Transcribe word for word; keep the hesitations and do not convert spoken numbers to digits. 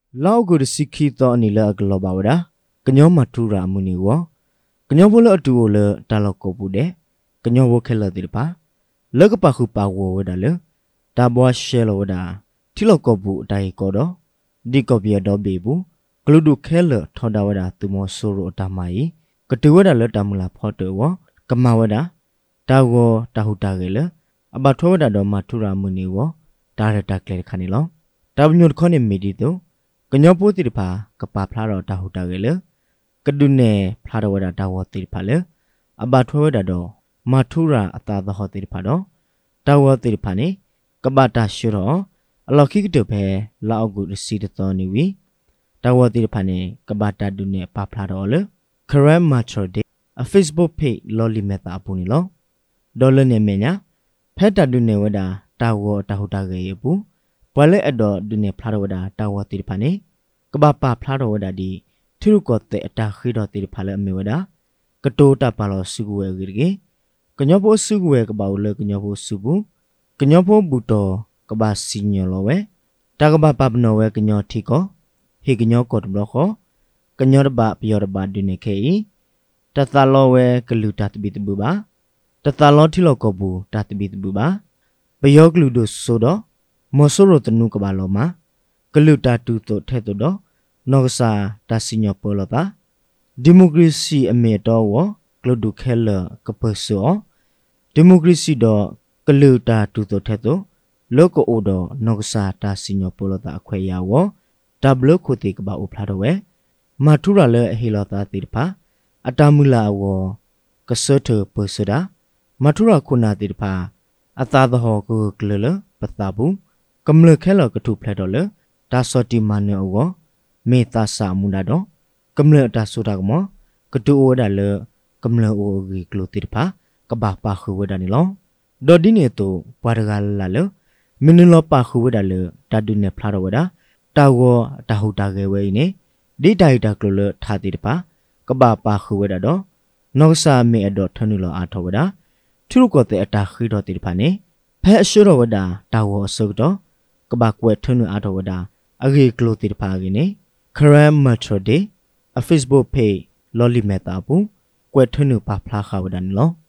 老古的西克到你了个老巴维达，个鸟嘛突然木尼沃，个鸟不了多了，打了个不的，个鸟我开了的吧，那个巴胡巴沃维达了，打包些了维达，提了个不打一个的，ဒီကပြတော့ဘေဘူးဂလူဒုခဲလထော်တာဝဒသူမဆိုရတာမိုင်ကတူဝဒလတမလာဖော်တော့ကမဝဒတာဝတာဟုတာကလေအဘထောဝဒတော့မထူရာမူနီဝဒါရတာကလေခဏလောတာဘညုခနဲ့မီဒီတော့ကညောပိုးတိတဖာကပါဖလာတော့တာဟုတာကလေကဒုနဲ့ဖလာတော့ဝဒတာဝတိဖာလေအဘထောဝဒတော့မထူရာအတာသဟောတိဖာတော့တာဝတိဖာနေကပတာရှိတော့အလော်ခိကတပဲလောက်ကူစီတတော်နေဝီတာဝတိဖာနေကပတာဒုနဲ့ပါဖလာတော့လေ Current Mature Day a Facebook page လော်လီမက်တာပူနီလောဒေါ်လနဲ့မညာဖက်တာဒုနဲ့ဝဒတာဝတာဟုတာကေပူပွာလဲအတော်ဒုနဲ့ဖလာတော့ဝဒတာဝတိဖာနေကပပါဖလာတော့ဝဒဒီထူကောတဲ့အတာခိတော်တိဖာလဲအမေဝဒကတိုတာပါလောစုကူဝဲကြီးကေကညောဖို့စုကူဝဲကပောက်လေကညောဖို့စုဘူးကညောဖို့ဘူတော်ကဘာစီညောလောဝဲတာကဘာပပနောဝဲကညောထီကောဟေကညောကောတဘလခောကညောတဘပယောတဘဒုနေခေတသလောဝဲကလူတတပိတဘူပါတသလောထီလောကောဘူးတတပိတဘူပါပယောကလူတို့ဆိုတော့မောဆိုရတနုကဘာလောမှာကလူတတူတို့ထဲ့တော့နောကစာတစီညောပေါ်လောတာဒီမိုကရေစီအမေတော်ဝကလူဒုခဲလကပစောဒီမိုကရေစီတော့ကလူတတူတို့ထဲ့တော့လောကအိုတော်နောကစာတစီညောပေါ်လောတာအခွဲရဝဒဘလခုတိကဘာဥဖလာတော့ဝဲမထူရလဲအဟီလောတာတိတဖာအတမူလာဝကဆတ်ထပစဒါမထူရခုနာတိတဖာအသာသဟောကိုကလလပသဘူးကမ္လခဲလကထုဖလက်တော့လေဒါစောတိမနောဝမေတာစာမူနာတော့ကမ္လတာဆိုတာကမကတူဝဒါလေကမ္လအိုဂီကလိုတိတဖာကဘာပါခူဝဒါနီလောဒေါ်ဒီနေတူပါရဂလာလေမင်းလောပါခူဝဒါလေတဒုနေဖလာတော့ဝဒါတာဝတာဟုတာကေဝဲနေဒီတိုင်တာကလလထာတိတပါကဘာပါခူဝဲတာတော့နောဆာမေအတော်ထနုလောအာထောဝဒါထုကောတဲ့အတာခိတော်တိတပါနေဖဲအရှုတော်ဝဒါတာဝအစုတော့ကဘာကွဲထနုအာထောဝဒါအဂေကလိုတိတပါကိနေ Current Mature Day a Facebook page လော်လီမက်တာဘူးကွဲထနုပါဖလာခါဝဒါနော်